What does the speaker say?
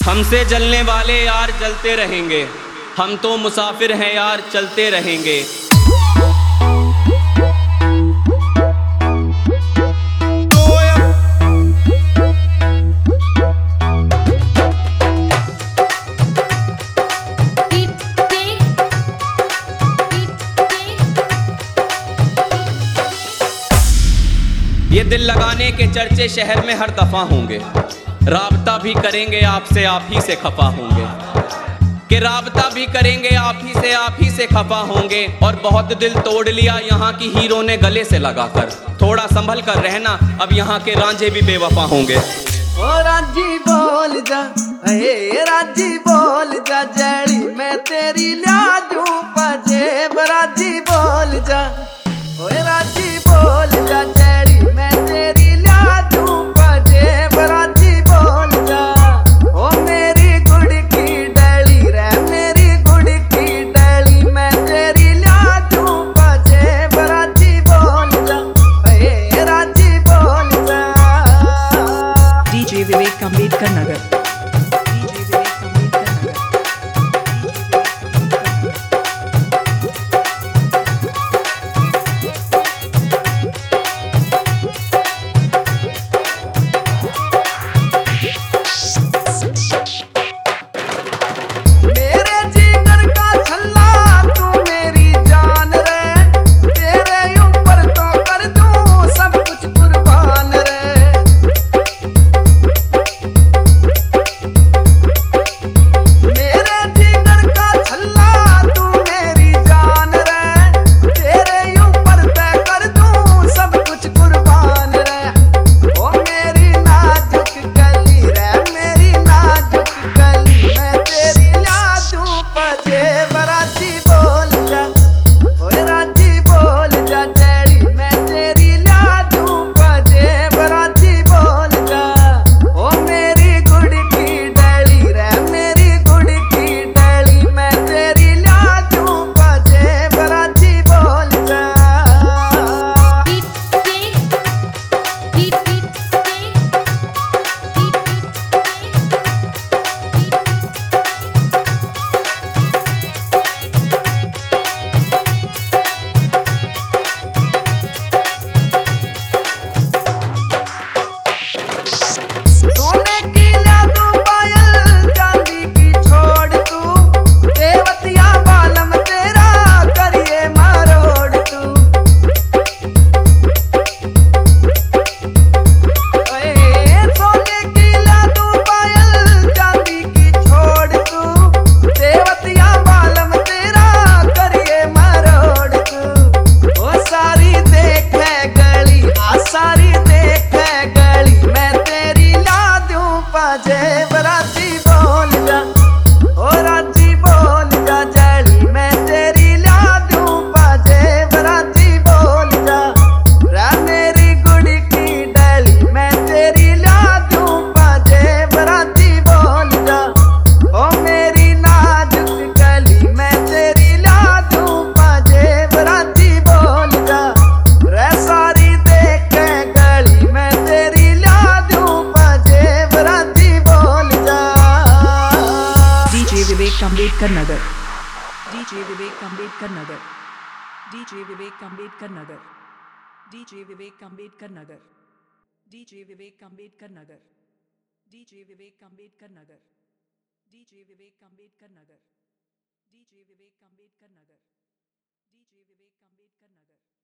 हमसे जलने वाले यार जलते रहेंगे, हम तो मुसाफिर हैं यार चलते रहेंगे। ये दिल लगाने के चर्चे शहर में हर दफा होंगे, राबता भी करेंगे आपसे आप ही से खफा होंगे, कि राबता भी करेंगे आप ही से खफा होंगे। और बहुत दिल तोड़ लिया यहाँ की हीरो ने गले से लगाकर, थोड़ा संभल कर रहना अब यहाँ के रांझे भी बेवफा होंगे। ओ राजी बोल जा, राजी बोल जा, जड़ी मैं तेरी लिया दूं पजेब। राजी बोल जा, ओ राजी बोल जा, जड़ी मैं तेरी लिया दूं पजेब। राजी बोल जा, ओ मेरी गुड़ की डली रे, मेरी गुड़ की डली, मैं तेरी लिया दूं पजेब। राजी बोल जा, राजी बोल जा। DJ विवेक अम्बेडकर नगर। अम्बेडकर नगर। DJ विवेक अम्बेडकर नगर। DJ विवेक अम्बेडकर नगर। DJ विवेक अम्बेडकर नगर। DJ विवेक अम्बेडकर नगर। DJ विवेक अम्बेडकर नगर। DJ विवेक अम्बेडकर नगर। DJ विवेक अम्बेडकर नगर। DJ विवेक अम्बेडकर नगर।